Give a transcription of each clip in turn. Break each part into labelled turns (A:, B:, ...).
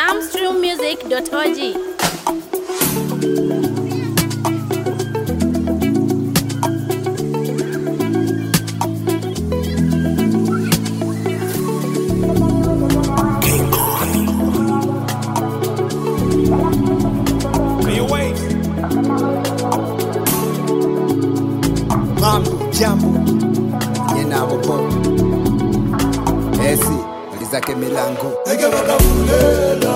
A: amstrummusic.org.
B: Jambo yena bobo esi alizake milango eke bakabulela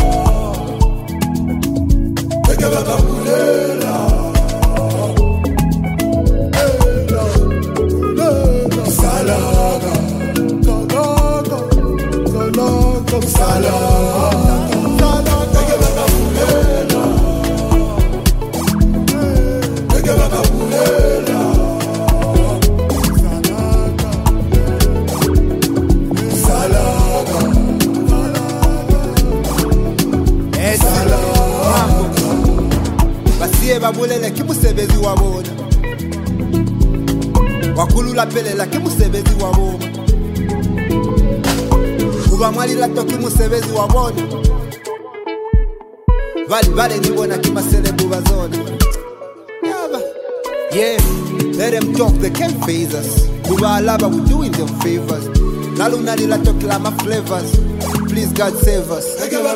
B: salaga babulele kimusebezi wabona wakulula pelela kimusebezi wabona kubamwalila toki musebezi wabona bali nibona kimaselebu bazona yeah, let them talk, they can't phase us. Kuba alaba, we doing them favors. Laluna lila toki la my flavors. Please God save us.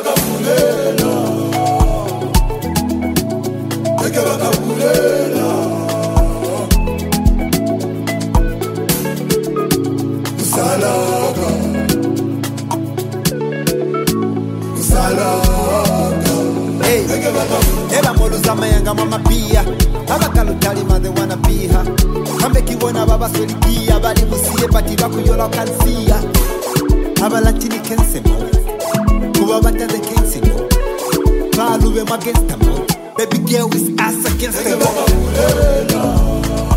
B: Hey, eba molu zamayanga mama pia abakalutali they wanna be her kambe kibona baba swelikia bali musiye pati bakuyola kansia abalatini kensemo kuba bataze kensemo kalube magesta mo baby girl is ass against the wall